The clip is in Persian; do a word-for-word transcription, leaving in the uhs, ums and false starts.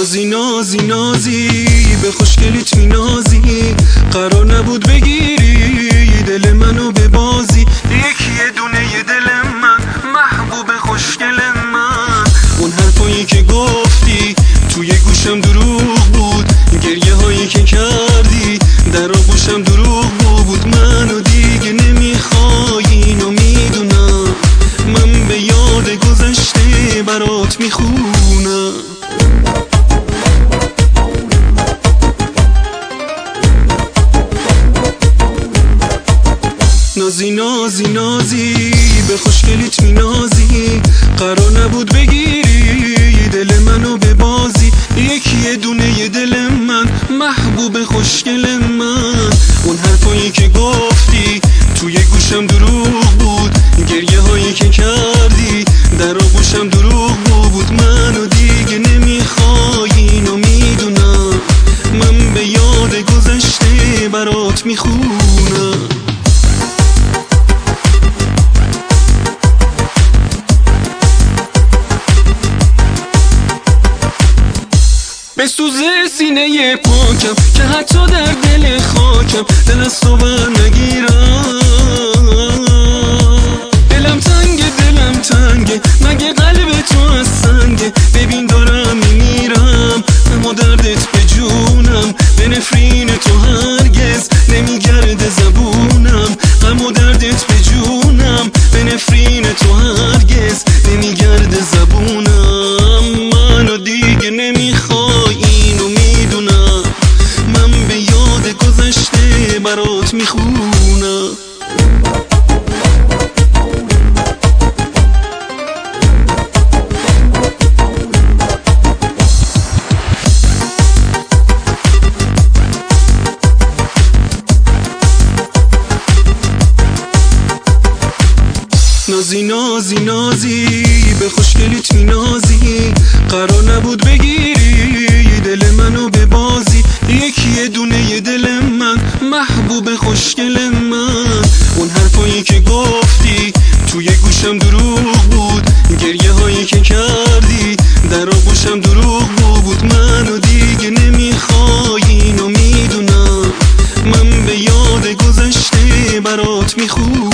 نازی نازی نازی به خوشگلیت می نازی، قرار نبود بگیری دل منو به بازی. یکی یه دونه یه دل من، محبوب خوشگل من. اون حرفایی که گفتی توی گوشم دروغ بود، گریه هایی که کردی در آغوشم دروغ بود. منو دیگه نمیخوای اینو میدونم، من به یاد گذشته برات میخونم. نازی نازی نازی به خوشگلیت می نازی، قرار نبود بگیری دل منو به بازی. یکی یه دونه یه دل من، محبوب خوشگل من. اون حرفایی که گفتی توی گوشم دروغ بود، گریه هایی که کردی در آغوشم دروغ بود. منو دیگه نمیخوای اینو میدونم، من به یاد گذشته برات میخونم. بسوزه سینه پاکم که حتی در دل خاکم دل از تو بر نگیرم. دلم تنگه دلم تنگه، مگه قلب تو از سنگه؟ ببین دارم میمیرم، اما دردت به جونم. به نفرین تو هرگز نمیگرده زبونم، غم و دردت به جونم. به نفرین تو هرگز نمیگرده زبونم. منو دیگه نمیخوای اینو میدونم، من به یاد گذشته برات میخونم. نازی نازی نازی به خوشگلیت می نازی، قرار نبود بگیری دل منو به بازی. یکی یه دونه یه دل من، محبوب خوشگل من. اون حرفایی که گفتی توی گوشم دروغ بود، گریه هایی که کردی در آغوشم دروغ بود. منو دیگه نمیخوای اینو میدونم، من به یاد گذشته برات میخونم.